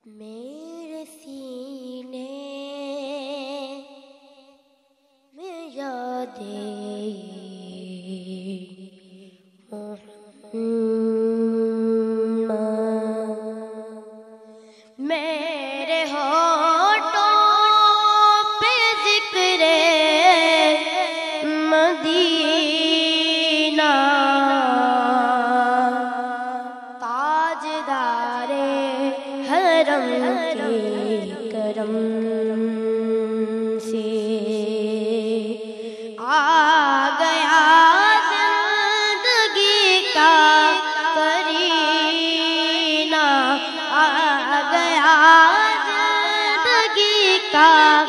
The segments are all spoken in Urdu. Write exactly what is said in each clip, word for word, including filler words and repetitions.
میرے سینے میں یادیں محمد، میرے ہونٹوں پہ ذکر مدینہ، تاجدار حرم کے کرم سے آ گیا زندگی کا کرینہ، آ گیا زندگی کا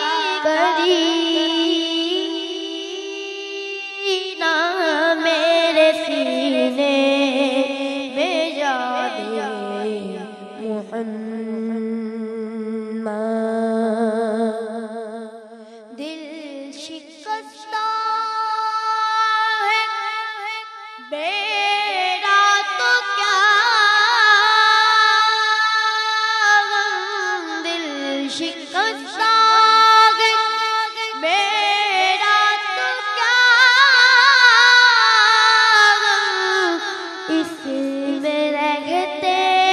کرینہ، میرے سینے میں یادیں محمد، دل شکستہ ہے میرا تو کیا غم، دل شکستہ ہے میرا تو کیا غم، اس میں رہتے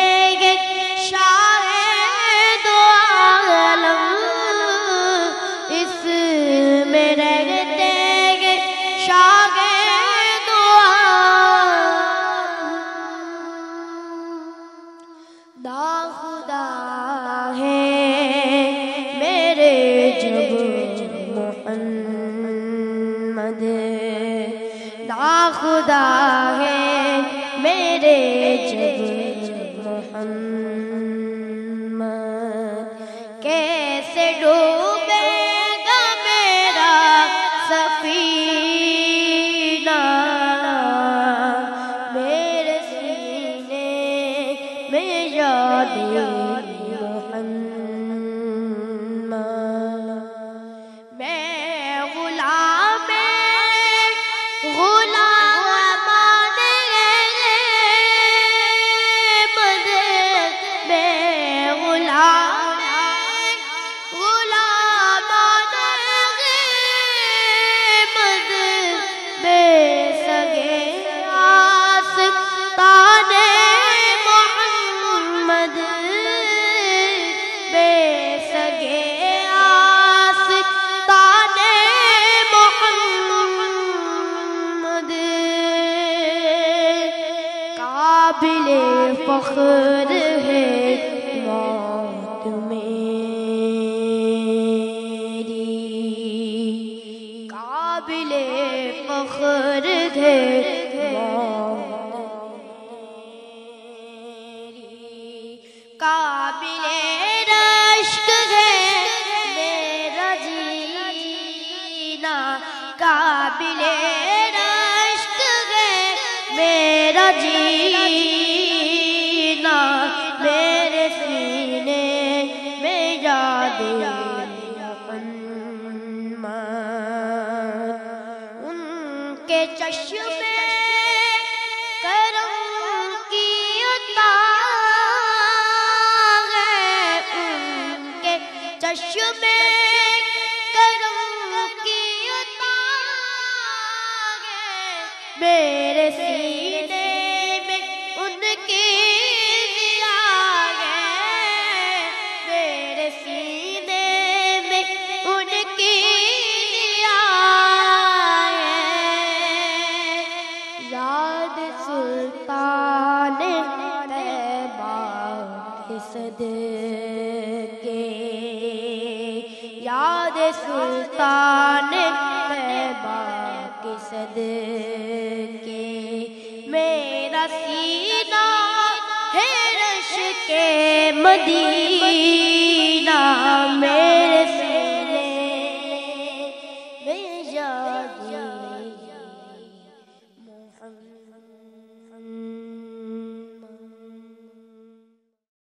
خدا ہے میرے جب محمد، نا خدا ہے میرے جب محمد، کیسے ڈوبے گا میرا سفینہ، میرے سینے میں یادیں محمد، میں غلام غلامان احمد، میں غلام غلامان احمد، بے سگے آستان محمد، بے سگے آستان محمد، قابل فخر ہے موت میری، قابل فخر ہے موت میری، قابل رشک ہے میرا جینا، قابل رشک ہے میرا جینا، میرے سینے میں یادیں محمد، ان کے چشمے کرم کی عطا ہے، ان کے چشمے کرم کی عطا ہے، میرے سینے میں ان کی ضیا ہے، میرے سینے میں ان کی ضیا ہے، یاد سلطان طیبہ کے صدقے، یاد سلطان طیبہ کے صدقے، میرا سینہ ہے رشک مدینہ،